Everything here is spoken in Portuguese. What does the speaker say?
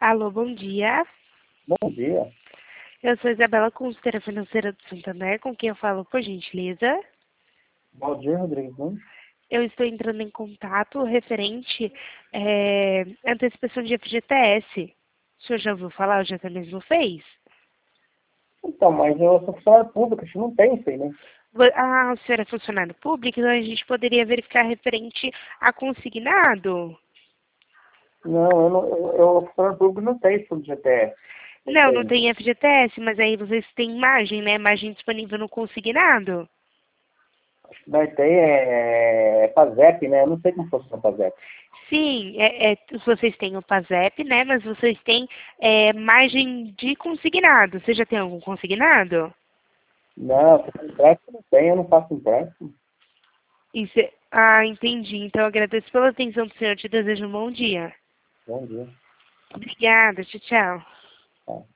Alô, bom dia. Bom dia. Eu sou Isabela, consultora financeira do Santander, com quem eu falo, por gentileza. Bom dia, Rodrigues Nunes. Eu estou entrando em contato referente à antecipação de FGTS. O senhor já ouviu falar? O já mesmo fez? Então, mas eu sou funcionário público, a gente não tem isso aí, né? Ah, o senhor é funcionário público, então a gente poderia verificar referente a consignado? Não, eu funcionário público não tem fundo de GTS. Não Não, não tem. tem FGTS, mas aí vocês têm margem, né? Margem disponível no consignado? Acho que vai ter PASEP, né? Eu não sei como funciona o PASEP. Sim, vocês têm o PASEP, né? Mas vocês têm margem de consignado. Você já tem algum consignado? Não, empréstimo não tem, eu não faço empréstimo. Entendi. Então, eu agradeço pela atenção do senhor. Te desejo um bom dia. Bom dia. Obrigada. Tchau, tchau. Tá.